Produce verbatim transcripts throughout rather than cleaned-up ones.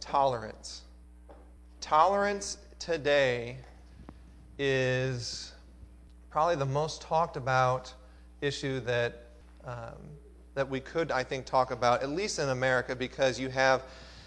tolerance. Tolerance today is probably the most talked about issue that um, that we could, I think, talk about, at least in America, because you have,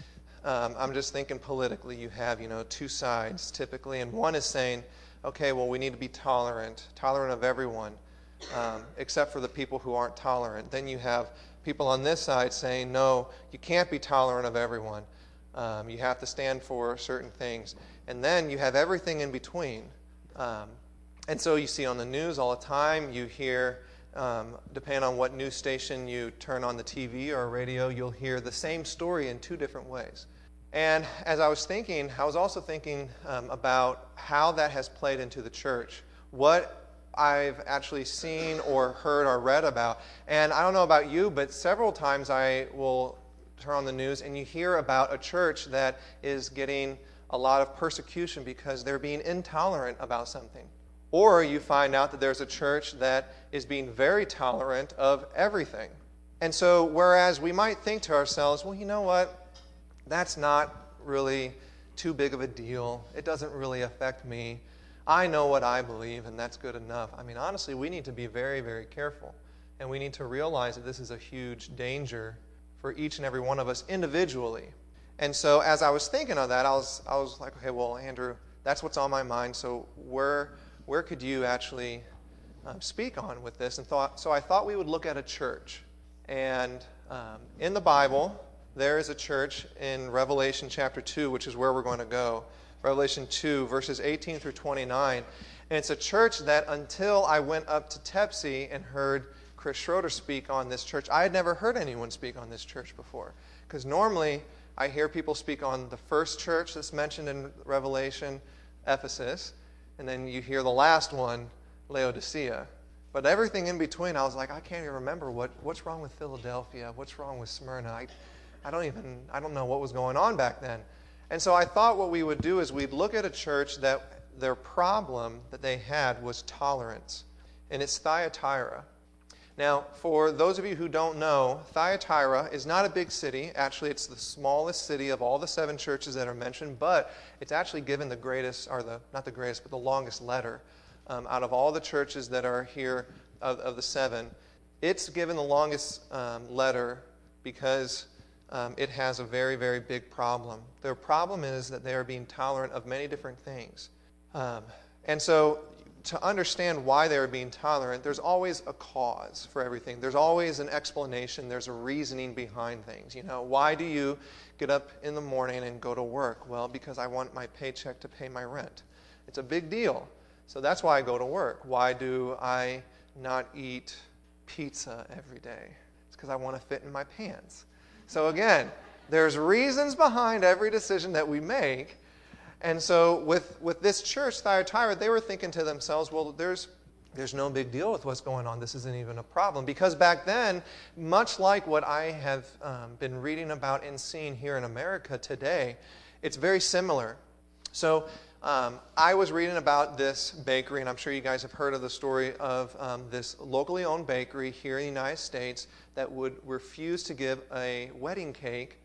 um, I'm just thinking politically, you have, you know, two sides typically, and one is saying, okay, well, we need to be tolerant, tolerant of everyone, um, except for the people who aren't tolerant. Then you have people on this side saying, no, you can't be tolerant of everyone. Um, you have to stand for certain things. And then you have everything in between. Um, and so you see on the news all the time, you hear, um, depending on what news station you turn on the T V or radio, you'll hear the same story in two different ways. And as I was thinking, I was also thinking um, about how that has played into the church. What I've actually seen or heard or read about. And I don't know about you, but several times I will turn on the news and you hear about a church that is getting a lot of persecution because they're being intolerant about something. Or you find out that there's a church that is being very tolerant of everything. And so whereas we might think to ourselves, well, you know what? That's not really too big of a deal. It doesn't really affect me. I know what I believe, and that's good enough. I mean, honestly, we need to be very, very careful. And we need to realize that this is a huge danger for each and every one of us individually. And so as I was thinking of that, I was I was like, okay, well, Andrew, that's what's on my mind. So where where could you actually um, speak on with this? And thought so I thought we would look at a church. And um, in the Bible, there is a church in Revelation chapter two, which is where we're going to go. Revelation two, verses eighteen through twenty-nine. And it's a church that until I went up to Tepsi and heard Chris Schroeder speak on this church, I had never heard anyone speak on this church before. Because normally I hear people speak on the first church that's mentioned in Revelation, Ephesus, and then you hear the last one, Laodicea. But everything in between, I was like, I can't even remember what, what's wrong with Philadelphia, what's wrong with Smyrna. I, I don't even, I don't know what was going on back then. And so I thought what we would do is we'd look at a church that their problem that they had was tolerance. And it's Thyatira. Now, for those of you who don't know, Thyatira is not a big city. Actually, it's the smallest city of all the seven churches that are mentioned, but it's actually given the greatest, or the not the greatest, but the longest letter um, out of all the churches that are here of, of the seven. It's given the longest um, letter because Um, it has a very, very big problem. Their problem is that they are being tolerant of many different things. Um, and so to understand why they are being tolerant, there's always a cause for everything. There's always an explanation. There's a reasoning behind things. You know, why do you get up in the morning and go to work? Well, because I want my paycheck to pay my rent. It's a big deal. So that's why I go to work. Why do I not eat pizza every day? It's because I want to fit in my pants. So again, there's reasons behind every decision that we make. And so with, with this church, Thyatira, they were thinking to themselves, well, there's, there's no big deal with what's going on. This isn't even a problem. Because back then, much like what I have um, been reading about and seeing here in America today, it's very similar. So um, I was reading about this bakery, and I'm sure you guys have heard of the story of um, this locally owned bakery here in the United States that would refuse to give a wedding cake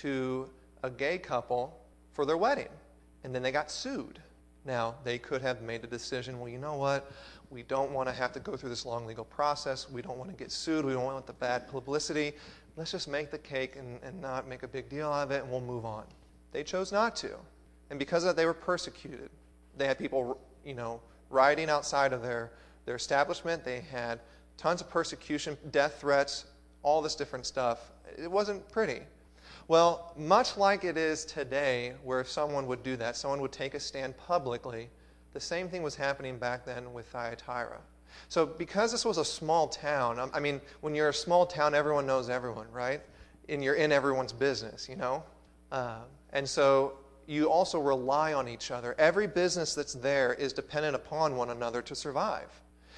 to a gay couple for their wedding. And then they got sued. Now, they could have made the decision, well, you know what? We don't want to have to go through this long legal process. We don't want to get sued. We don't want the bad publicity. Let's just make the cake and, and not make a big deal of it, and we'll move on. They chose not to. And because of that, they were persecuted. They had people, you know, rioting outside of their, their establishment. They had tons of persecution, death threats, all this different stuff. It wasn't pretty. Well, much like it is today, where if someone would do that, someone would take a stand publicly, the same thing was happening back then with Thyatira. So because this was a small town, I mean, when you're a small town, everyone knows everyone, right? And you're in everyone's business, you know? Uh, and so you also rely on each other. Every business that's there is dependent upon one another to survive.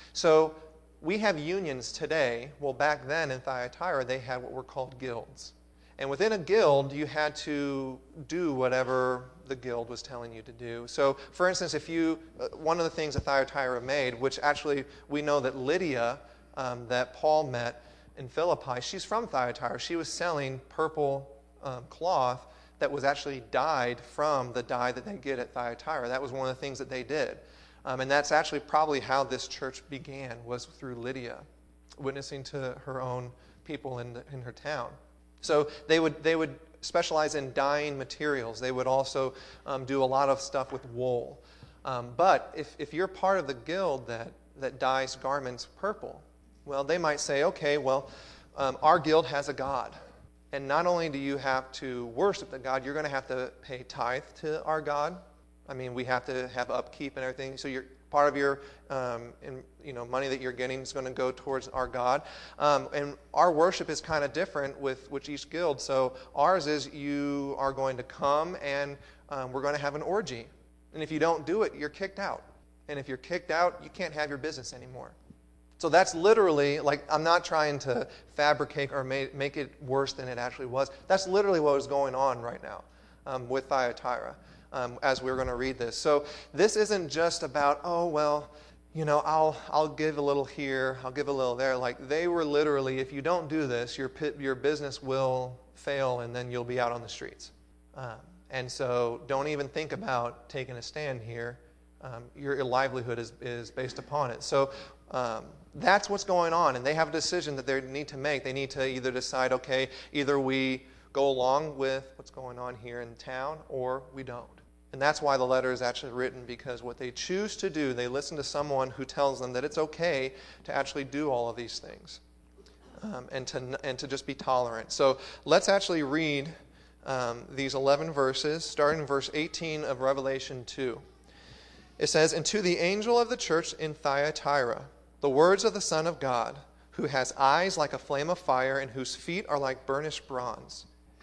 So we have unions today. Well, back then in Thyatira, they had what were called guilds. And within a guild, you had to do whatever the guild was telling you to do. So, for instance, if you, uh, one of the things that Thyatira made, which actually we know that Lydia, um, that Paul met in Philippi, she's from Thyatira. She was selling purple um, cloth that was actually dyed from the dye that they get at Thyatira. That was one of the things that they did. Um, and that's actually probably how this church began, was through Lydia, witnessing to her own people in, the, in her town. So they would they would specialize in dyeing materials. They would also um, do a lot of stuff with wool. Um, but if, if you're part of the guild that, that dyes garments purple, well, they might say, okay, well, um, our guild has a god. And not only do you have to worship the god, you're going to have to pay tithe to our god. I mean, we have to have upkeep and everything. So you're, part of your um, in, you know, money that you're getting is going to go towards our God. Um, and our worship is kind of different with, with each guild. So ours is you are going to come and um, we're going to have an orgy. And if you don't do it, you're kicked out. And if you're kicked out, you can't have your business anymore. So that's literally, like, I'm not trying to fabricate or make, make it worse than it actually was. That's literally what is going on right now um, with Thyatira. Um, as we're going to read this. So this isn't just about, oh, well, you know, I'll I'll give a little here, I'll give a little there. Like, they were literally, if you don't do this, your your business will fail and then you'll be out on the streets. Um, and so don't even think about taking a stand here. Um, your, your livelihood is, is based upon it. So um, that's what's going on. And they have a decision that they need to make. They need to either decide, okay, either we go along with what's going on here in town or we don't. And that's why the letter is actually written, because what they choose to do, they listen to someone who tells them that it's okay to actually do all of these things um, and to and to just be tolerant. So let's actually read um, these eleven verses, starting in verse eighteen of Revelation two. It says, "And to the angel of the church in Thyatira, the words of the Son of God, who has eyes like a flame of fire and whose feet are like burnished bronze.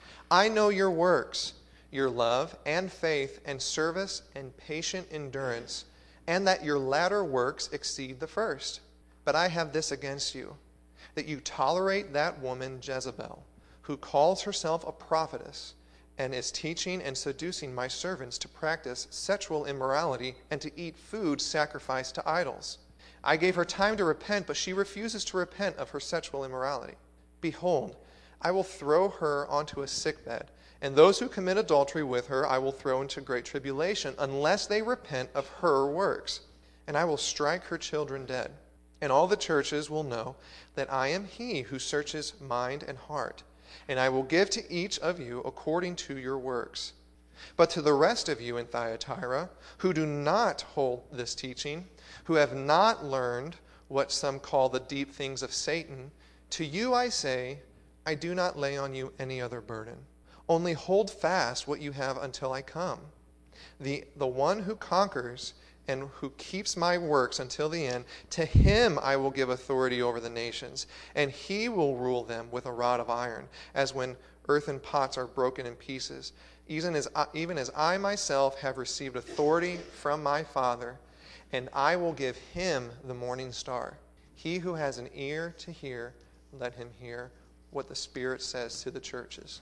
I know your works, your love and faith and service and patient endurance, and that your latter works exceed the first. But I have this against you, that you tolerate that woman Jezebel, who calls herself a prophetess, and is teaching and seducing my servants to practice sexual immorality and to eat food sacrificed to idols. I gave her time to repent, but she refuses to repent of her sexual immorality. Behold, I will throw her onto a sickbed, and those who commit adultery with her I will throw into great tribulation, unless they repent of her works. And I will strike her children dead. And all the churches will know that I am he who searches mind and heart. And I will give to each of you according to your works. But to the rest of you in Thyatira, who do not hold this teaching, who have not learned what some call the deep things of Satan, to you I say, I do not lay on you any other burden. Only hold fast what you have until I come. The, the one who conquers and who keeps my works until the end, to him I will give authority over the nations, and he will rule them with a rod of iron, as when earthen pots are broken in pieces, even as I, even as I myself have received authority from my Father, and I will give him the morning star. He who has an ear to hear, let him hear what the Spirit says to the churches."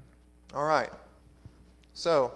All right. So,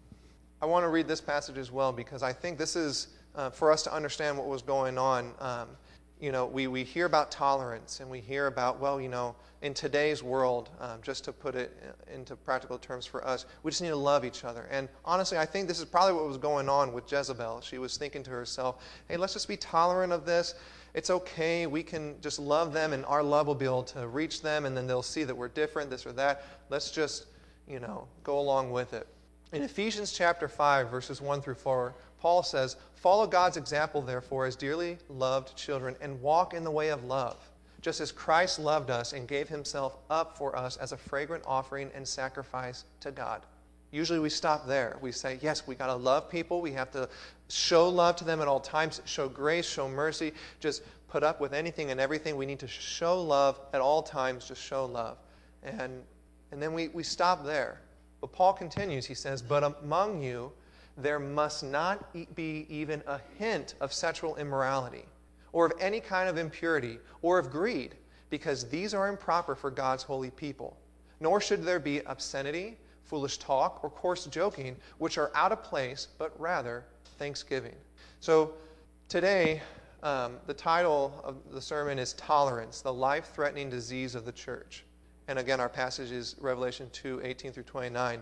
I want to read this passage as well, because I think this is, uh, for us to understand what was going on. Um, you know, we, we hear about tolerance, and we hear about, well, you know, in today's world, um, just to put it into practical terms for us, we just need to love each other. And honestly, I think this is probably what was going on with Jezebel. She was thinking to herself, hey, let's just be tolerant of this. It's okay. We can just love them, and our love will be able to reach them, and then they'll see that we're different, this or that. Let's just, you know, go along with it. In Ephesians chapter five, verses one through four, Paul says, "Follow God's example, therefore, as dearly loved children, and walk in the way of love, just as Christ loved us and gave himself up for us as a fragrant offering and sacrifice to God." Usually we stop there. We say, yes, we got to love people. We have to show love to them at all times, show grace, show mercy, just put up with anything and everything. We need to show love at all times, just show love. And, and then we, we stop there. But Paul continues, he says, "But among you there must not be even a hint of sexual immorality, or of any kind of impurity, or of greed, because these are improper for God's holy people. Nor should there be obscenity, foolish talk, or coarse joking, which are out of place, but rather thanksgiving." So today, um, the title of the sermon is Tolerance, the Life-Threatening Disease of the Church. And again, our passage is Revelation two, eighteen through twenty-nine.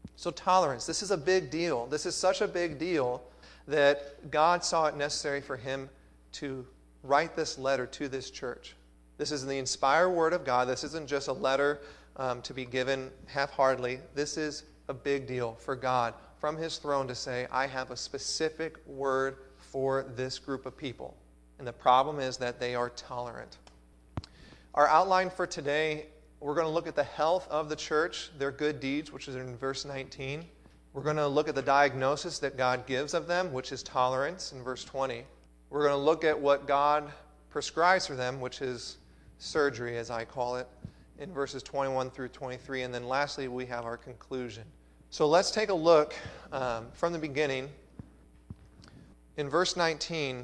So tolerance, this is a big deal. This is such a big deal that God saw it necessary for him to write this letter to this church. This is the inspired word of God. This isn't just a letter um, to be given half-heartedly. This is a big deal for God from his throne to say, I have a specific word for this group of people. And the problem is that they are tolerant. Our outline for today, we're going to look at the health of the church, their good deeds, which is in verse nineteen. We're going to look at the diagnosis that God gives of them, which is tolerance, in verse twenty. We're going to look at what God prescribes for them, which is surgery, as I call it, in verses twenty-one through twenty-three. And then lastly, we have our conclusion. So let's take a look um, from the beginning. In verse nineteen,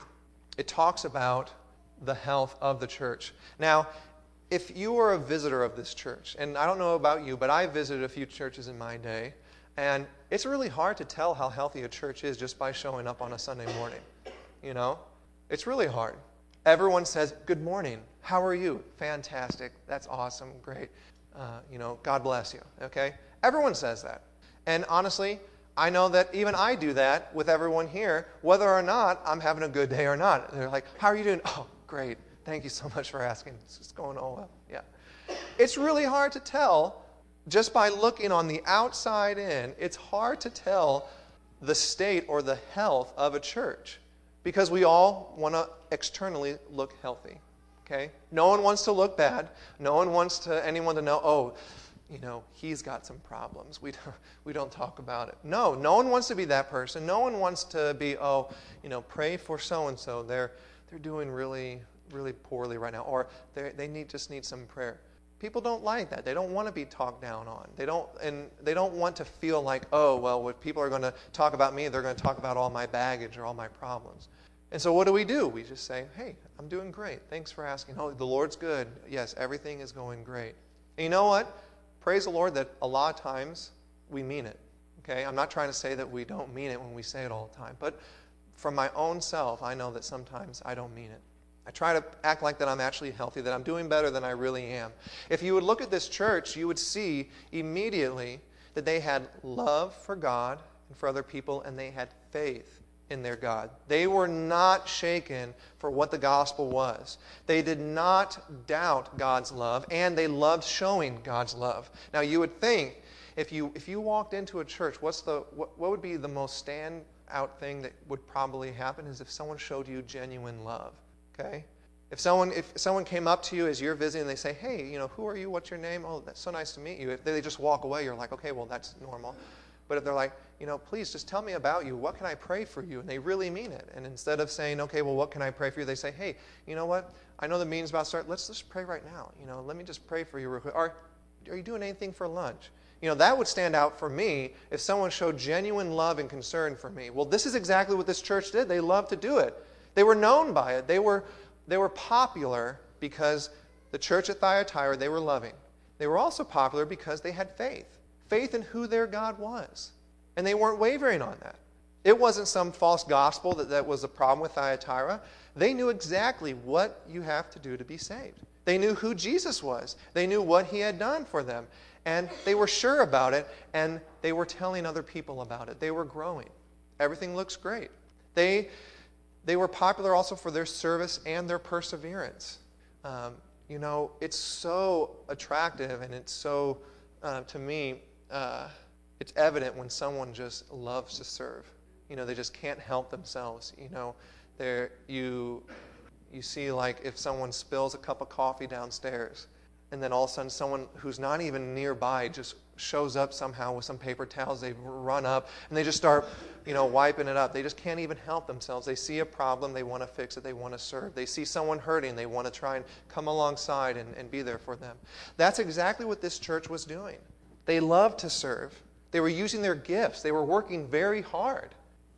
it talks about the health of the church. Now, if you are a visitor of this church, and I don't know about you, but I visited a few churches in my day, and it's really hard to tell how healthy a church is just by showing up on a Sunday morning. You know? It's really hard. Everyone says, good morning. How are you? Fantastic. That's awesome. Great. Uh, you know, God bless you. Okay? Everyone says that. And honestly, I know that even I do that with everyone here, whether or not I'm having a good day or not. They're like, how are you doing? Oh, great. Thank you so much for asking. It's just going all well. Yeah. It's really hard to tell just by looking on the outside in. It's hard to tell the state or the health of a church because we all want to externally look healthy. Okay? No one wants to look bad. No one wants to anyone to know, oh, you know, he's got some problems. We don't, we don't talk about it. No, no one wants to be that person. No one wants to be, oh, you know, pray for so-and-so. They're, they're doing really, really poorly right now. Or they they need just need some prayer. People don't like that. They don't want to be talked down on. They don't, and they don't want to feel like, oh, well, if people are going to talk about me, they're going to talk about all my baggage or all my problems. And so what do we do? We just say, hey, I'm doing great. Thanks for asking. Oh, the Lord's good. Yes, everything is going great. And you know what? Praise the Lord that a lot of times we mean it. Okay? I'm not trying to say that we don't mean it when we say it all the time. But from my own self, I know that sometimes I don't mean it. I try to act like that I'm actually healthy, that I'm doing better than I really am. If you would look at this church, you would see immediately that they had love for God and for other people, and they had faith in their God. They were not shaken for what the gospel was. They did not doubt God's love, and they loved showing God's love. Now, you would think, if you if you walked into a church, what's the what, what would be the most standout thing that would probably happen is if someone showed you genuine love. Okay? If someone if someone came up to you as you're visiting and they say, hey, you know, who are you? What's your name? Oh, that's so nice to meet you. If they just walk away, you're like, okay, well, that's normal. But if they're like, you know, please just tell me about you. What can I pray for you? And they really mean it. And instead of saying, okay, well, what can I pray for you? They say, hey, you know what? I know the meeting's about to start. Let's just pray right now. You know, let me just pray for you real quick. Or are you doing anything for lunch? You know, that would stand out for me if someone showed genuine love and concern for me. Well, this is exactly what this church did. They loved to do it. They were known by it. They were they were popular because the church at Thyatira, they were loving. They were also popular because they had faith. Faith in who their God was. And they weren't wavering on that. It wasn't some false gospel that, that was a problem with Thyatira. They knew exactly what you have to do to be saved. They knew who Jesus was. They knew what he had done for them. And they were sure about it, and they were telling other people about it. They were growing. Everything looks great. They, they were popular also for their service and their perseverance. Um, you know, it's so attractive, and it's so, uh, to me, uh, it's evident when someone just loves to serve. You know, they just can't help themselves. You know, they're, you you see, like, if someone spills a cup of coffee downstairs, and then all of a sudden someone who's not even nearby just shows up somehow with some paper towels, they run up, and they just start, you know, wiping it up. They just can't even help themselves. They see a problem, they want to fix it, they want to serve. They see someone hurting, they want to try and come alongside and, and be there for them. That's exactly what this church was doing. They loved to serve. They were using their gifts. They were working very hard.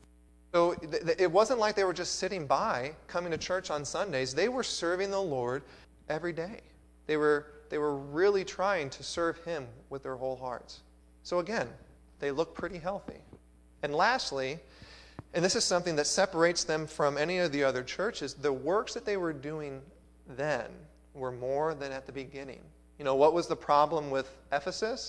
So it wasn't like they were just sitting by, coming to church on Sundays. They were serving the Lord every day. They were, they were really trying to serve him with their whole hearts. So again, they look pretty healthy. And lastly, and this is something that separates them from any of the other churches, the works that they were doing then were more than at the beginning. You know, what was the problem with Ephesus?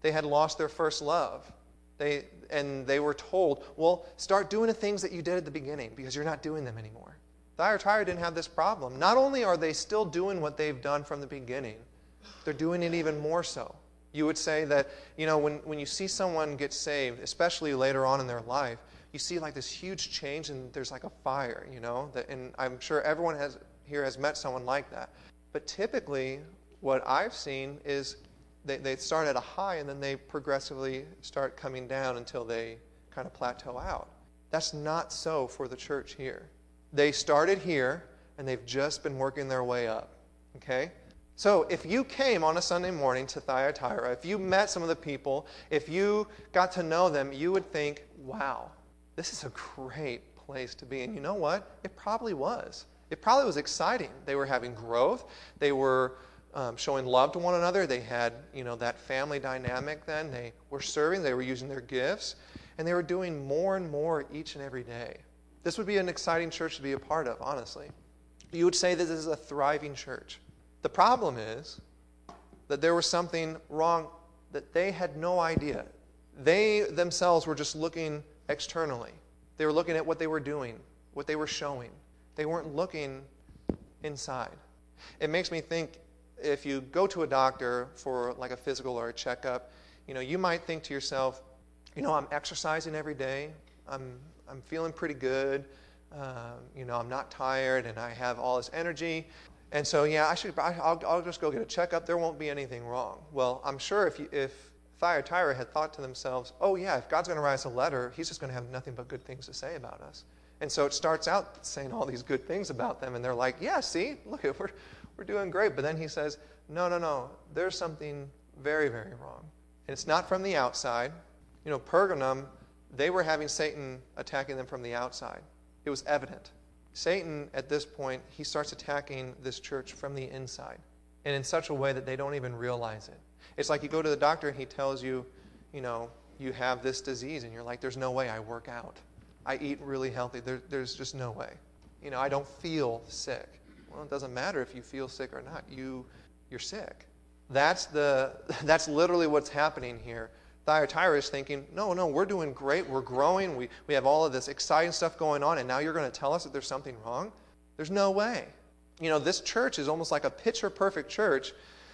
They had lost their first love. They, and they were told, well, start doing the things that you did at the beginning because you're not doing them anymore. Thyatira didn't have this problem. Not only are they still doing what they've done from the beginning, they're doing it even more so. You would say that, you know, when, when you see someone get saved, especially later on in their life, you see like this huge change and there's like a fire, you know, that, and I'm sure everyone has here has met someone like that. But typically, what I've seen is they, they start at a high and then they progressively start coming down until they kind of plateau out. That's not so for the church here. They started here and they've just been working their way up, okay? So if you came on a Sunday morning to Thyatira, if you met some of the people, if you got to know them, you would think, wow, this is a great place to be. And you know what? It probably was. It probably was exciting. They were having growth. They were um, showing love to one another. They had, you know, that family dynamic then. They were serving. They were using their gifts. And they were doing more and more each and every day. This would be an exciting church to be a part of, honestly. You would say that this is a thriving church. The problem is that there was something wrong that they had no idea. They themselves were just looking externally. They were looking at what they were doing, what they were showing. They weren't looking inside. It makes me think, if you go to a doctor for like a physical or a checkup, you know, you might think to yourself, you know, I'm exercising every day. I'm I'm feeling pretty good. Uh, you know, I'm not tired and I have all this energy. And so, yeah, I should. I'll, I'll just go get a checkup. There won't be anything wrong. Well, I'm sure if you, if Thyatira had thought to themselves, oh yeah, if God's going to write us a letter, He's just going to have nothing but good things to say about us. And so it starts out saying all these good things about them, and they're like, yeah, see, look, we're we're doing great. But then He says, no, no, no, there's something very, very wrong, and it's not from the outside. You know, Pergamum, they were having Satan attacking them from the outside. It was evident. Satan, at this point, he starts attacking this church from the inside, and in such a way that they don't even realize it. It's like you go to the doctor and he tells you, you know, you have this disease, and you're like, there's no way. I work out. I eat really healthy. There, there's just no way. You know, I don't feel sick. Well, it doesn't matter if you feel sick or not. You, you're sick. That's the. That's literally what's happening here. Thyatira is thinking, no, no, we're doing great. We're growing. We, we have all of this exciting stuff going on, and now you're going to tell us that there's something wrong? There's no way. You know, this church is almost like a picture-perfect church,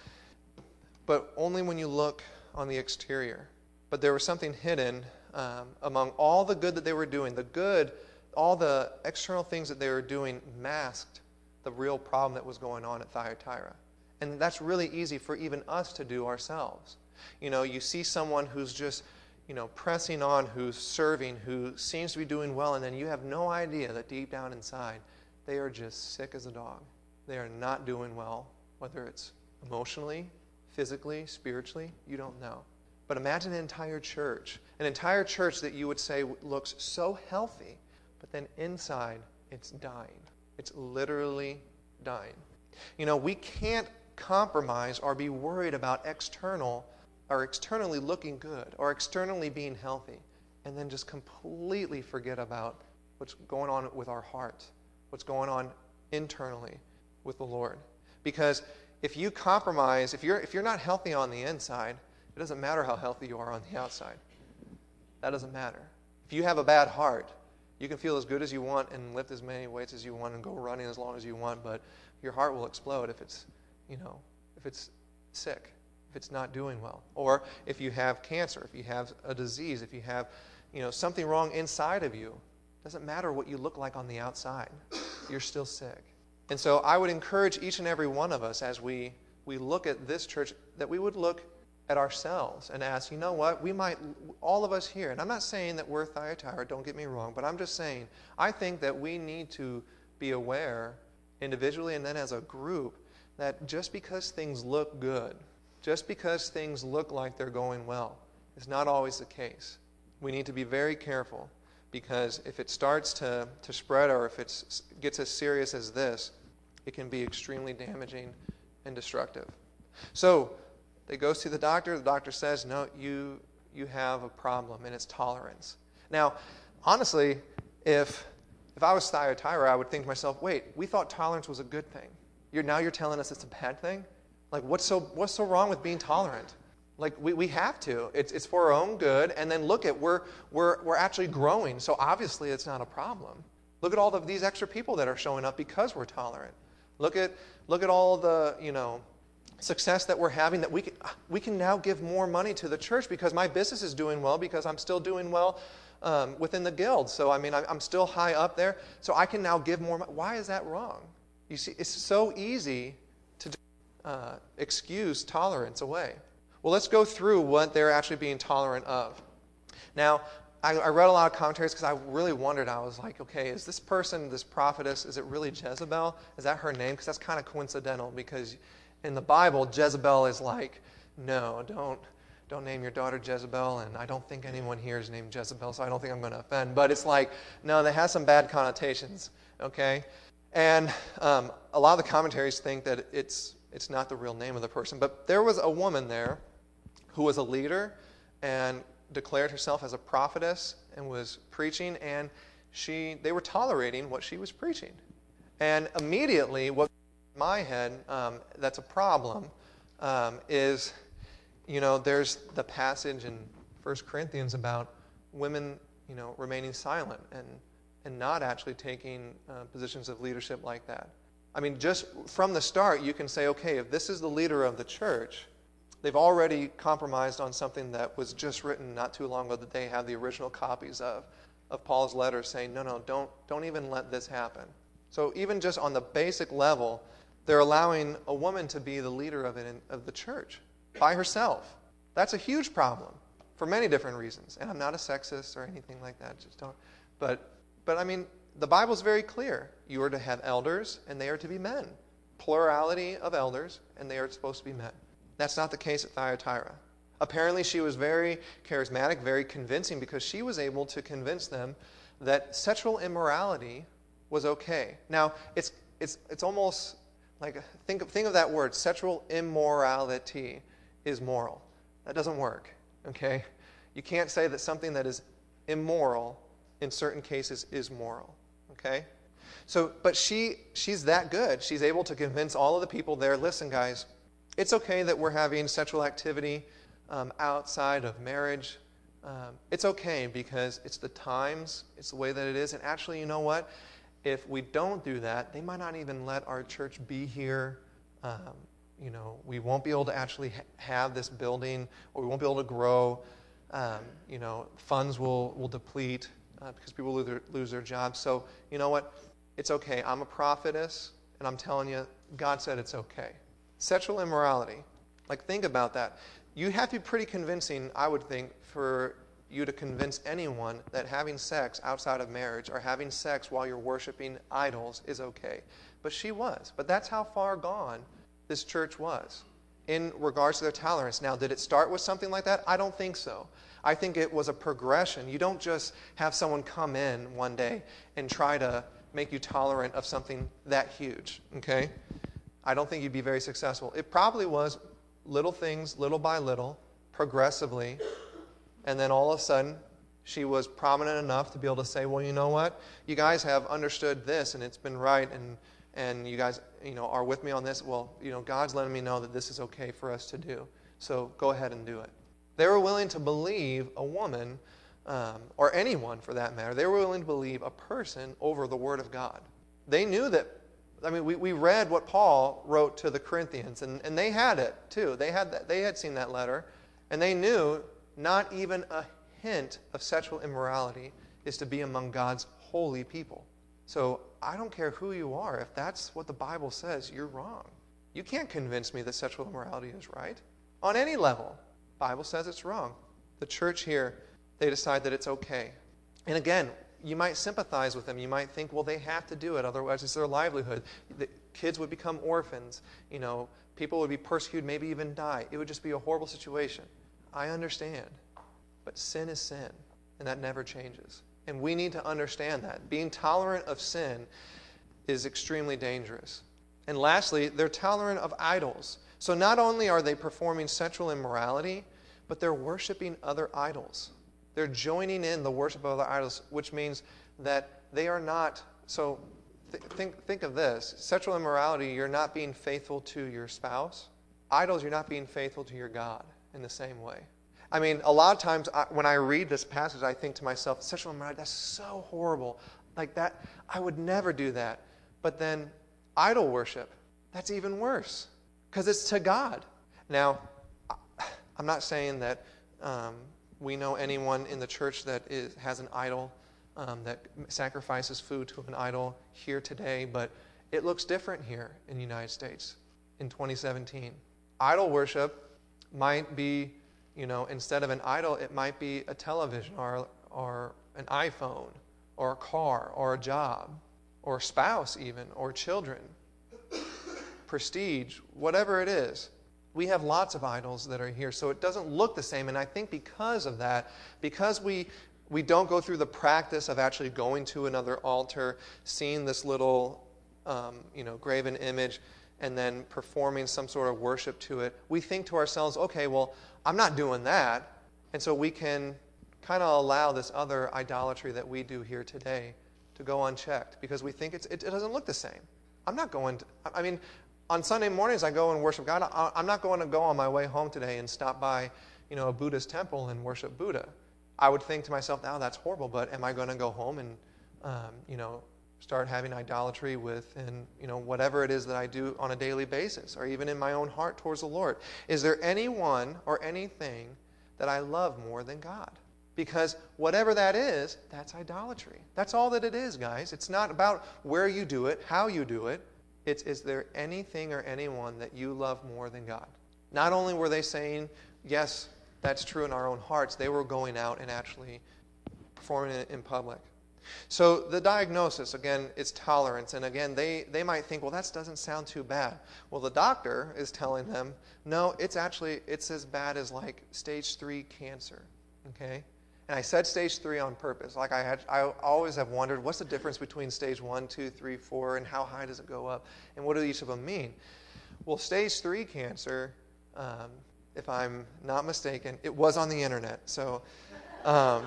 but only when you look on the exterior. But there was something hidden um, among all the good that they were doing. The good, all the external things that they were doing masked the real problem that was going on at Thyatira. And that's really easy for even us to do ourselves. You know, you see someone who's just, you know, pressing on, who's serving, who seems to be doing well, and then you have no idea that deep down inside, they are just sick as a dog. They are not doing well, whether it's emotionally, physically, spiritually, you don't know. But imagine an entire church, an entire church that you would say looks so healthy, but then inside, it's dying. It's literally dying. You know, we can't compromise or be worried about external or externally looking good or externally being healthy and then just completely forget about what's going on with our heart, what's going on internally with the Lord. Because if you compromise, if you're if you're not healthy on the inside, it doesn't matter how healthy you are on the outside. That doesn't matter. If you have a bad heart, you can feel as good as you want and lift as many weights as you want and go running as long as you want, but your heart will explode if it's, you know, if it's sick, if it's not doing well. Or if you have cancer, if you have a disease, if you have, you know, something wrong inside of you, it doesn't matter what you look like on the outside. You're still sick. And so I would encourage each and every one of us as we, we look at this church, that we would look at ourselves and ask, you know what, we might, all of us here, and I'm not saying that we're Thyatira, don't get me wrong, but I'm just saying, I think that we need to be aware individually and then as a group that just because things look good, just because things look like they're going well, is not always the case. We need to be very careful, because if it starts to, to spread or if it gets as serious as this, it can be extremely damaging and destructive. So, they go to the doctor. The doctor says, no, you you have a problem, and it's tolerance. Now, honestly, if if I was Thyatira, I would think to myself, wait, we thought tolerance was a good thing. You're now you're telling us it's a bad thing? Like, what's so what's so wrong with being tolerant? Like, we, we have to. It's, it's for our own good. And then look at, we're, we're, we're actually growing. So obviously it's not a problem. Look at all of these extra people that are showing up because we're tolerant. Look at, look at all the, you know, success that we're having, that we can, we can now give more money to the church because my business is doing well, because I'm still doing well um, within the guild. So, I mean, I'm still high up there. So I can now give more money. Why is that wrong? You see, it's so easy to uh, excuse tolerance away. Well, let's go through what they're actually being tolerant of. Now, I, I read a lot of commentaries because I really wondered. I was like, okay, is this person, this prophetess, is it really Jezebel? Is that her name? Because that's kind of coincidental, because in the Bible, Jezebel is like, no, don't don't name your daughter Jezebel, and I don't think anyone here is named Jezebel, so I don't think I'm going to offend. But it's like, no, that has some bad connotations, okay? And um, a lot of the commentaries think that it's it's not the real name of the person. But there was a woman there who was a leader and declared herself as a prophetess and was preaching, and she they were tolerating what she was preaching. And immediately, what in my head um, that's a problem um, is, you know, there's the passage in First Corinthians about women, you know, remaining silent and and not actually taking uh, positions of leadership like that. I mean, just from the start, you can say, okay, if this is the leader of the church, they've already compromised on something that was just written not too long ago that they have the original copies of, of Paul's letters saying, no, no, don't, don't even let this happen. So even just on the basic level, they're allowing a woman to be the leader of, it in, of the church by herself. That's a huge problem for many different reasons. And I'm not a sexist or anything like that. Just don't. But, but I mean, the Bible's very clear. You are to have elders, and they are to be men. Plurality of elders, and they are supposed to be men. That's not the case at Thyatira. Apparently, she was very charismatic, very convincing, because she was able to convince them that sexual immorality was okay. Now, it's it's it's almost like, think of, think of that word, sexual immorality is moral. That doesn't work, okay? You can't say that something that is immoral in certain cases is moral, okay? So, but she she's that good. She's able to convince all of the people there, listen, guys, it's okay that we're having sexual activity um, outside of marriage. Um, it's okay because it's the times, it's the way that it is. And actually, you know what? If we don't do that, they might not even let our church be here. Um, you know, we won't be able to actually ha- have this building, or we won't be able to grow. Um, you know, funds will, will deplete uh, because people lose their, lose their jobs. So, you know what? It's okay. I'm a prophetess, and I'm telling you, God said it's okay. Sexual immorality. Like, think about that. You have to be pretty convincing, I would think, for you to convince anyone that having sex outside of marriage or having sex while you're worshiping idols is okay. But she was. But that's how far gone this church was in regards to their tolerance. Now, did it start with something like that? I don't think so. I think it was a progression. You don't just have someone come in one day and try to make you tolerant of something that huge, okay? I don't think you'd be very successful. It probably was little things, little by little, progressively, and then all of a sudden, she was prominent enough to be able to say, well, you know what? You guys have understood this, and it's been right, and and you guys, you know, are with me on this. Well, you know, God's letting me know that this is okay for us to do. So go ahead and do it. They were willing to believe a woman, um, or anyone for that matter. They were willing to believe a person over the Word of God. They knew that. I mean, we, we read what Paul wrote to the Corinthians, and, and they had it too. They had that, they had seen that letter, and they knew not even a hint of sexual immorality is to be among God's holy people. So I don't care who you are. If that's what the Bible says, you're wrong. You can't convince me that sexual immorality is right. On any level, the Bible says it's wrong. The church here, they decide that it's okay. And again, you might sympathize with them. You might think, well, they have to do it, otherwise it's their livelihood. The kids would become orphans. You know, people would be persecuted, maybe even die. It would just be a horrible situation. I understand. But sin is sin, and that never changes. And we need to understand that. Being tolerant of sin is extremely dangerous. And lastly, they're tolerant of idols. So not only are they performing sexual immorality, but they're worshiping other idols. They're joining in the worship of other idols, which means that they are not, so th- think, think of this. Sexual immorality, you're not being faithful to your spouse. Idols, you're not being faithful to your God. in the same way. I mean, a lot of times I, when I read this passage, I think to myself, sexual immorality, that's so horrible. Like that, I would never do that. But then idol worship, that's even worse because it's to God. Now, I'm not saying that um, we know anyone in the church that is, has an idol, um, that sacrifices food to an idol here today, but it looks different here in the United States in twenty seventeen. Idol worship might be, you know, instead of an idol, it might be a television or, or an iPhone or a car or a job or a spouse even or children, prestige, whatever it is. We have lots of idols that are here, so it doesn't look the same. And I think because of that, because we we don't go through the practice of actually going to another altar, seeing this little um, you know, graven image, and then performing some sort of worship to it, we think to ourselves, okay, well, I'm not doing that. And so we can kind of allow this other idolatry that we do here today to go unchecked because we think it's, it, it doesn't look the same. I'm not going to, I mean, on Sunday mornings I go and worship God. I, I'm not going to go on my way home today and stop by, you know, a Buddhist temple and worship Buddha. I would think to myself, oh, that's horrible, but am I going to go home and, um, you know, start having idolatry with, and you know, whatever it is that I do on a daily basis, or even in my own heart towards the Lord? Is there anyone or anything that I love more than God? Because whatever that is, that's idolatry. That's all that it is, guys. It's not about where you do it, how you do it. It's, is there anything or anyone that you love more than God? Not only were they saying, yes, that's true in our own hearts, they were going out and actually performing it in public. So the diagnosis, again, is tolerance. And again, they, they might think, well, that doesn't sound too bad. Well, the doctor is telling them, no, it's actually, it's as bad as like stage three cancer, okay? And I said stage three on purpose. Like I had, I always have wondered, what's the difference between stage one, two, three, four, and how high does it go up? And what do each of them mean? Well, stage three cancer, um, if I'm not mistaken, it was on the internet, so... Um,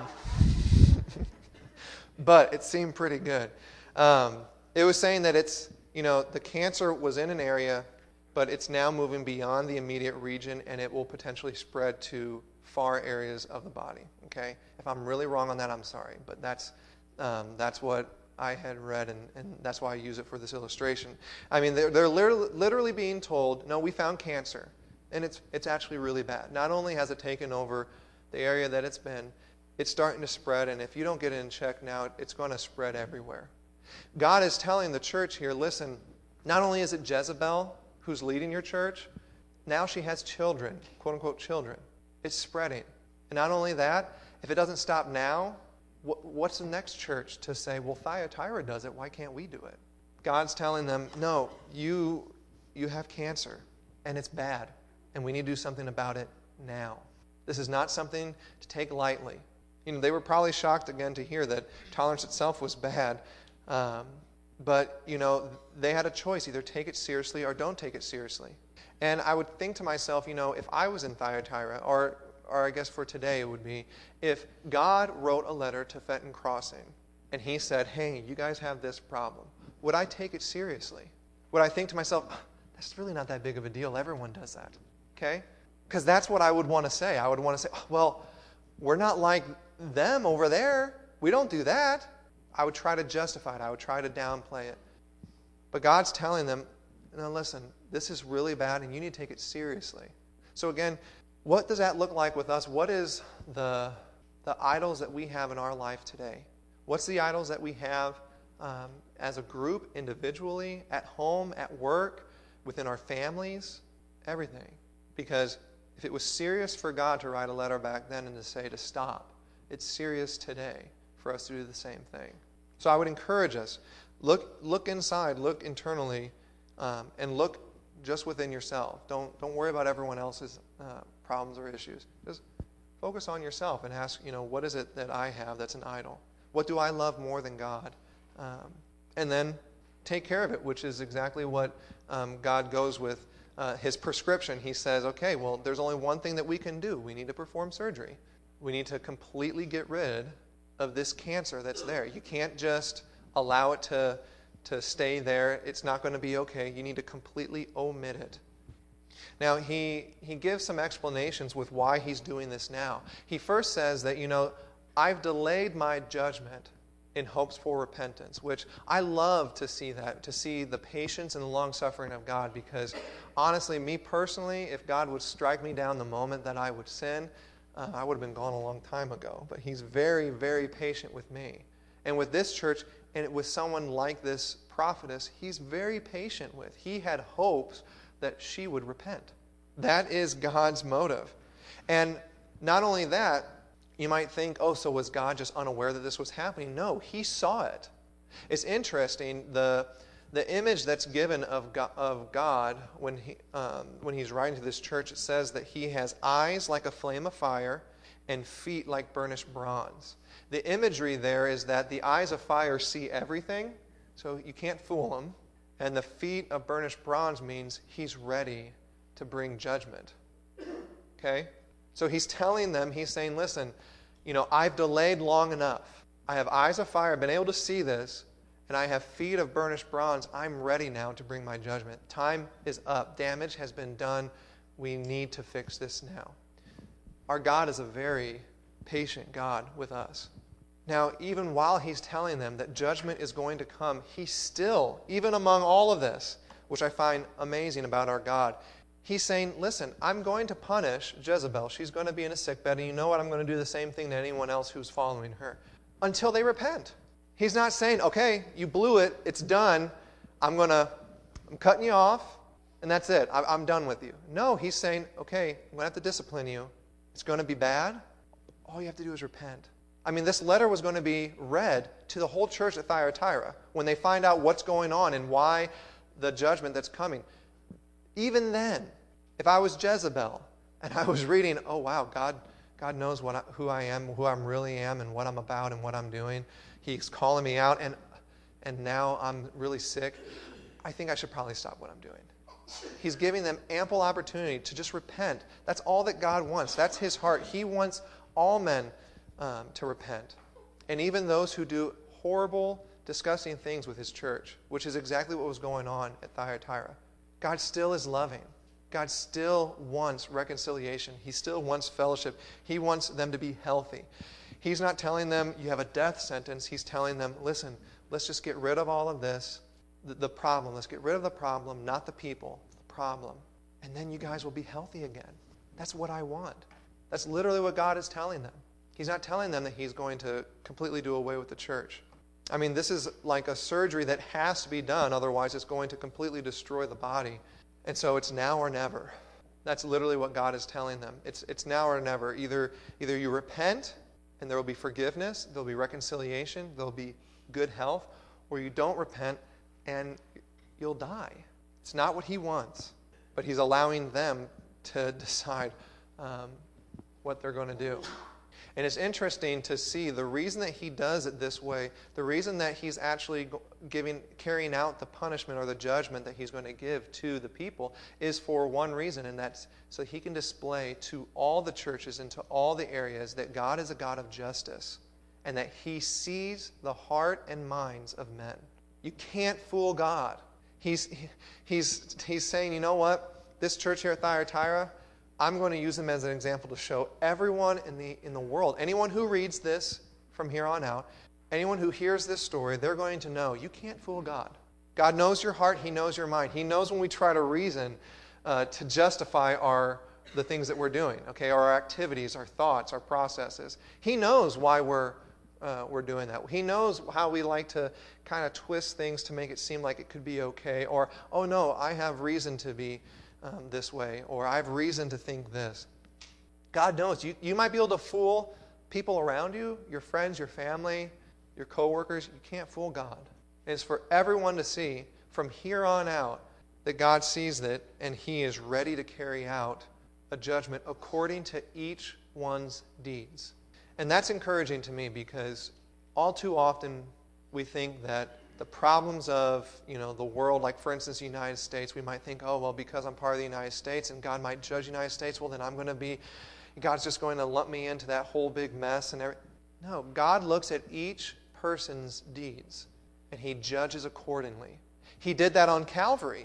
but it seemed pretty good. Um, it was saying that it's, you know, the cancer was in an area, but it's now moving beyond the immediate region, and it will potentially spread to far areas of the body. Okay, if I'm really wrong on that, I'm sorry, but that's um, that's what I had read, and, and that's why I use it for this illustration. I mean, they're they're literally, literally being told, no, we found cancer, and it's it's actually really bad. Not only has it taken over the area that it's been, it's starting to spread, and if you don't get it in check now, it's going to spread everywhere. God is telling the church here, listen, not only is it Jezebel who's leading your church, now she has children, quote-unquote children. It's spreading. And not only that, if it doesn't stop now, what's the next church to say, well, Thyatira does it, why can't we do it? God's telling them, no, you, you have cancer, and it's bad, and we need to do something about it now. This is not something to take lightly. You know, they were probably shocked again to hear that tolerance itself was bad. Um, but, you know, they had a choice. Either take it seriously or don't take it seriously. And I would think to myself, you know, if I was in Thyatira, or, or I guess for today it would be, if God wrote a letter to Fenton Crossing and he said, hey, you guys have this problem, would I take it seriously? Would I think to myself, oh, that's really not that big of a deal. Everyone does that. Okay? Because that's what I would want to say. I would want to say, oh, well, we're not like them over there. We don't do that. I would try to justify it. I would try to downplay it. But God's telling them, no, listen, this is really bad and you need to take it seriously. So again, what does that look like with us? What is the, the idols that we have in our life today? What's the idols that we have um, as a group, individually, at home, at work, within our families? Everything. Because if it was serious for God to write a letter back then and to say to stop, it's serious today for us to do the same thing. So I would encourage us, look look inside, look internally, um, and look just within yourself. Don't don't worry about everyone else's uh, problems or issues. Just focus on yourself and ask, you know, what is it that I have that's an idol? What do I love more than God? Um, and then take care of it, which is exactly what um, God goes with. Uh, his prescription. He says, okay, well, there's only one thing that we can do. We need to perform surgery. We need to completely get rid of this cancer that's there. You can't just allow it to, to stay there. It's not going to be okay. You need to completely omit it. Now, he, he gives some explanations with why he's doing this now. He first says that, you know, I've delayed my judgment in hopes for repentance, which I love to see that, to see the patience and the long-suffering of God, because honestly, me personally, if God would strike me down the moment that I would sin, uh, I would have been gone a long time ago. But he's very, very patient with me. And with this church, and with someone like this prophetess, he's very patient with. He had hopes that she would repent. That is God's motive. And not only that, you might think, oh, so was God just unaware that this was happening? No, he saw it. It's interesting, the, the image that's given of God, of God when, he, um, when he's writing to this church, it says that he has eyes like a flame of fire and feet like burnished bronze. The imagery there is that the eyes of fire see everything, so you can't fool him. And the feet of burnished bronze means he's ready to bring judgment. Okay? So he's telling them, he's saying, listen, you know, I've delayed long enough. I have eyes of fire, I've been able to see this, and I have feet of burnished bronze. I'm ready now to bring my judgment. Time is up. Damage has been done. We need to fix this now. Our God is a very patient God with us. Now, even while he's telling them that judgment is going to come, he still, even among all of this, which I find amazing about our God, he's saying, listen, I'm going to punish Jezebel. She's going to be in a sickbed, and you know what? I'm going to do the same thing to anyone else who's following her until they repent. He's not saying, okay, you blew it. It's done. I'm going to, I'm cutting you off, and that's it. I, I'm done with you. No, he's saying, okay, I'm going to have to discipline you. It's going to be bad. All you have to do is repent. I mean, this letter was going to be read to the whole church at Thyatira when they find out what's going on and why the judgment that's coming. Even then, if I was Jezebel and I was reading, oh, wow, God God knows what I, who I am, who I really am, and what I'm about and what I'm doing. He's calling me out, and and now I'm really sick. I think I should probably stop what I'm doing. He's giving them ample opportunity to just repent. That's all that God wants. That's his heart. He wants all men um, to repent. And even those who do horrible, disgusting things with his church, which is exactly what was going on at Thyatira. God still is loving. God still wants reconciliation. He still wants fellowship. He wants them to be healthy. He's not telling them you have a death sentence. He's telling them, listen, let's just get rid of all of this, the, the problem. Let's get rid of the problem, not the people, the problem. And then you guys will be healthy again. That's what I want. That's literally what God is telling them. He's not telling them that he's going to completely do away with the church. I mean, this is like a surgery that has to be done, otherwise it's going to completely destroy the body. And so it's now or never. That's literally what God is telling them. It's it's now or never. Either, either you repent and there will be forgiveness, there will be reconciliation, there will be good health, or you don't repent and you'll die. It's not what he wants, but he's allowing them to decide um, what they're going to do. And it's interesting to see the reason that he does it this way, the reason that he's actually giving, carrying out the punishment or the judgment that he's going to give to the people is for one reason, and that's so he can display to all the churches and to all the areas that God is a God of justice and that he sees the heart and minds of men. You can't fool God. He's, he's, he's saying, you know what? This church here at Thyatira, I'm going to use them as an example to show everyone in the in the world, anyone who reads this from here on out, anyone who hears this story, they're going to know you can't fool God. God knows your heart. He knows your mind. He knows when we try to reason uh, to justify our the things that we're doing, okay, our activities, our thoughts, our processes. He knows why we're uh, we're doing that. He knows how we like to kind of twist things to make it seem like it could be okay, or, oh no, I have reason to be Um, this way, or I have reason to think this. God knows. You, you might be able to fool people around you, your friends, your family, your coworkers. You can't fool God. And it's for everyone to see from here on out that God sees it and he is ready to carry out a judgment according to each one's deeds. And that's encouraging to me because all too often we think that the problems of, you know, the world, like for instance the United States, we might think, oh, well, because I'm part of the United States and God might judge the United States, well, then I'm going to be, God's just going to lump me into that whole big mess and everything. No, God looks at each person's deeds and he judges accordingly. He did that on Calvary.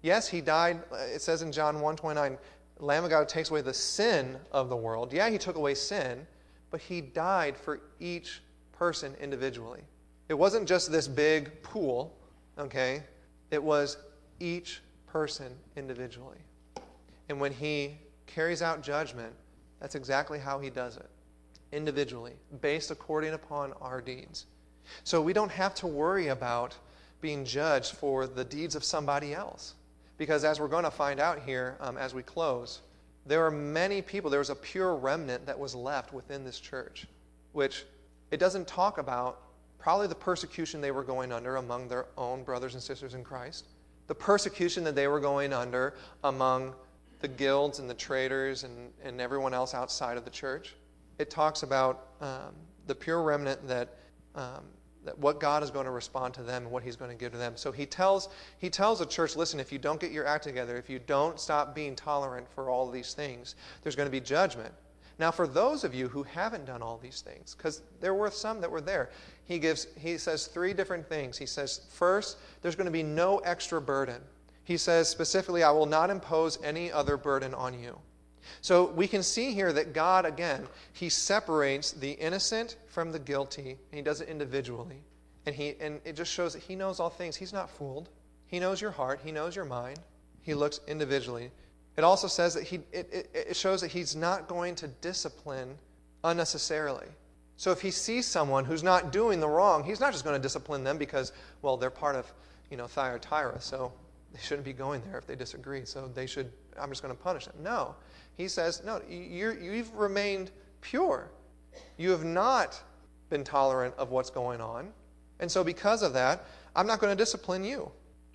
Yes, he died. It says in John one twenty-nine, Lamb of God takes away the sin of the world. Yeah, he took away sin, but he died for each person individually. It wasn't just this big pool, okay? It was each person individually. And when he carries out judgment, that's exactly how he does it. Individually, based according upon our deeds. So we don't have to worry about being judged for the deeds of somebody else. Because as we're going to find out here um, as we close, there are many people, there was a pure remnant that was left within this church, which it doesn't talk about probably the persecution they were going under among their own brothers and sisters in Christ, the persecution that they were going under among the guilds and the traders and, and everyone else outside of the church. It talks about um, the pure remnant that um, that what God is going to respond to them and what he's going to give to them. So he tells he tells the church, listen, if you don't get your act together, if you don't stop being tolerant for all these things, there's going to be judgment. Now, for those of you who haven't done all these things, because there were some that were there, he gives he says three different things. He says, first, there's going to be no extra burden. He says specifically, I will not impose any other burden on you. So we can see here that God, again, he separates the innocent from the guilty, and he does it individually. And he and it just shows that he knows all things. He's not fooled. He knows your heart. He knows your mind. He looks individually. It also says that he it, it, it shows that he's not going to discipline unnecessarily. So if he sees someone who's not doing the wrong, he's not just going to discipline them because, well, they're part of, you know, Thyatira, so they shouldn't be going there if they disagree. So they should, I'm just going to punish them. No. He says, no, you're, you've remained pure. You have not been tolerant of what's going on. And so because of that, I'm not going to discipline you.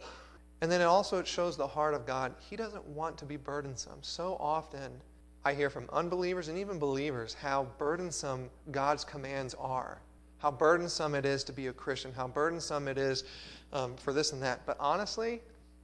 And then it also it shows the heart of God. He doesn't want to be burdensome. So often I hear from unbelievers and even believers how burdensome God's commands are. How burdensome it is to be a Christian. How burdensome it is um, for this and that. But honestly,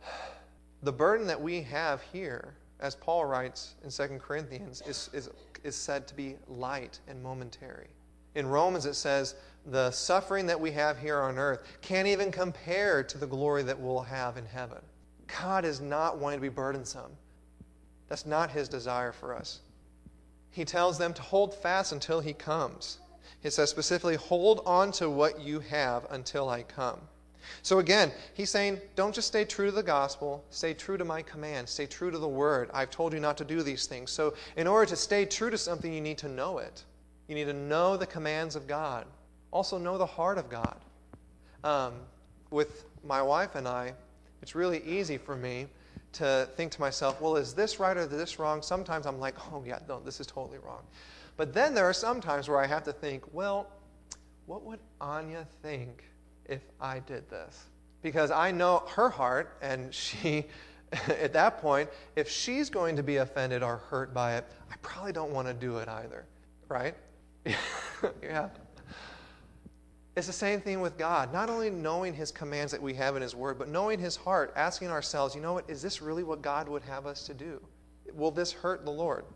the burden that we have here, as Paul writes in Second Corinthians, is, is, is said to be light and momentary. In Romans it says, the suffering that we have here on earth can't even compare to the glory that we'll have in heaven. God is not wanting to be burdensome. That's not his desire for us. He tells them to hold fast until he comes. He says specifically, hold on to what you have until I come. So again, he's saying, don't just stay true to the gospel, stay true to my command, stay true to the word. I've told you not to do these things. So in order to stay true to something, you need to know it. You need to know the commands of God. Also know the heart of God. Um, with my wife and I, it's really easy for me to think to myself, well, is this right or is this wrong? Sometimes I'm like, oh yeah, no, this is totally wrong. But then there are some times where I have to think, well, what would Anya think if I did this? Because I know her heart, and she, at that point, if she's going to be offended or hurt by it, I probably don't want to do it either, right? Yeah. It's the same thing with God. Not only knowing his commands that we have in his word, but knowing his heart, asking ourselves, you know what, is this really what God would have us to do? Will this hurt the Lord?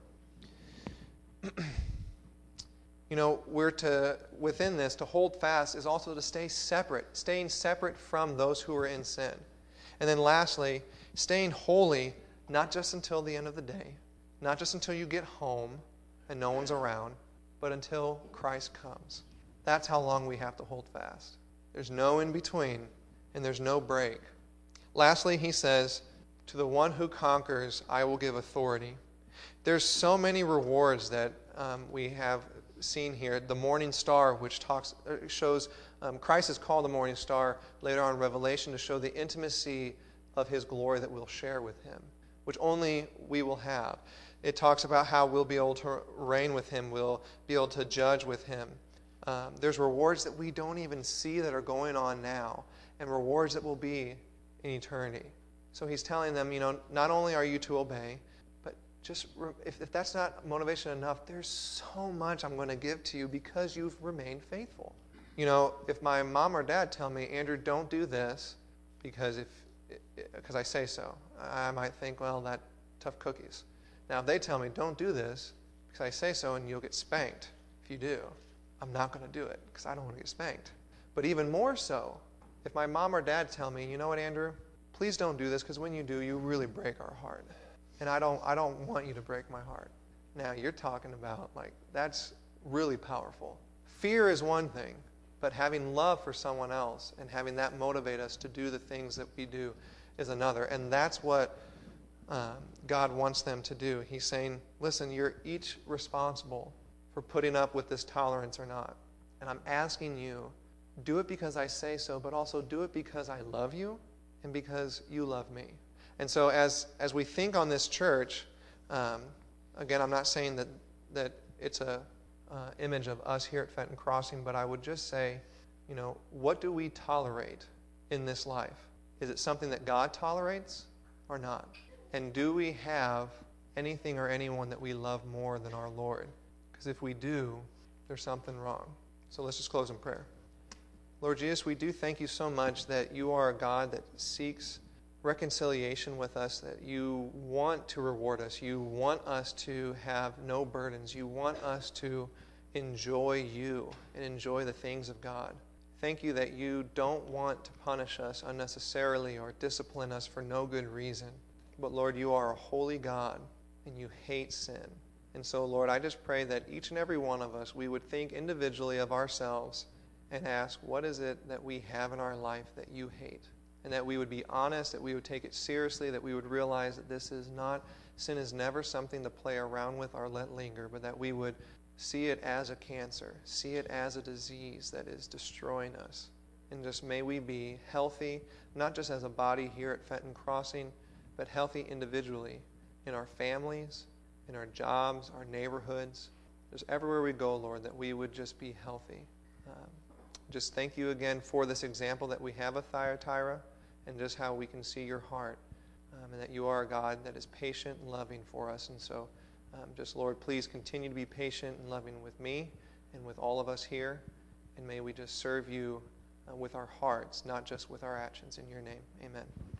You know, we're to, within this, to hold fast is also to stay separate, staying separate from those who are in sin. And then lastly, staying holy, not just until the end of the day, not just until you get home and no one's around, but until Christ comes. That's how long we have to hold fast. There's no in between, and there's no break. Lastly, he says, to the one who conquers, I will give authority. There's so many rewards that um, we have seen here. The morning star, which talks shows um, Christ is called the morning star later on in Revelation to show the intimacy of his glory that we'll share with him, which only we will have. It talks about how we'll be able to reign with him, we'll be able to judge with him. Um, there's rewards that we don't even see that are going on now, and rewards that will be in eternity. So he's telling them, you know, not only are you to obey, but just if, if that's not motivation enough, there's so much I'm going to give to you because you've remained faithful. You know, if my mom or dad tell me, Andrew, don't do this because if because I say so, I might think, well, that tough cookies. Now, if they tell me, don't do this because I say so and you'll get spanked if you do, I'm not going to do it, because I don't want to get spanked. But even more so, if my mom or dad tell me, you know what, Andrew, please don't do this, because when you do, you really break our heart. And I don't I don't want you to break my heart. Now, you're talking about, like, that's really powerful. Fear is one thing, but having love for someone else and having that motivate us to do the things that we do is another. And that's what um, God wants them to do. He's saying, listen, you're each responsible for putting up with this tolerance or not. And I'm asking you, do it because I say so, but also do it because I love you and because you love me. And so as as we think on this church, um, again, I'm not saying that, that it's a uh, image of us here at Fenton Crossing, but I would just say, you know, what do we tolerate in this life? Is it something that God tolerates or not? And do we have anything or anyone that we love more than our Lord? Because if we do, there's something wrong. So let's just close in prayer. Lord Jesus, we do thank you so much that you are a God that seeks reconciliation with us, that you want to reward us. You want us to have no burdens. You want us to enjoy you and enjoy the things of God. Thank you that you don't want to punish us unnecessarily or discipline us for no good reason. But Lord, you are a holy God and you hate sin. And so, Lord, I just pray that each and every one of us, we would think individually of ourselves and ask, what is it that we have in our life that you hate? And that we would be honest, that we would take it seriously, that we would realize that this is not, sin is never something to play around with or let linger, but that we would see it as a cancer, see it as a disease that is destroying us. And just may we be healthy, not just as a body here at Fenton Crossing, but healthy individually in our families, in our jobs, our neighborhoods, just everywhere we go, Lord, that we would just be healthy. Um, just thank you again for this example that we have of Thyatira and just how we can see your heart um, and that you are a God that is patient and loving for us. And so um, just, Lord, please continue to be patient and loving with me and with all of us here. And may we just serve you uh, with our hearts, not just with our actions. In your name, amen.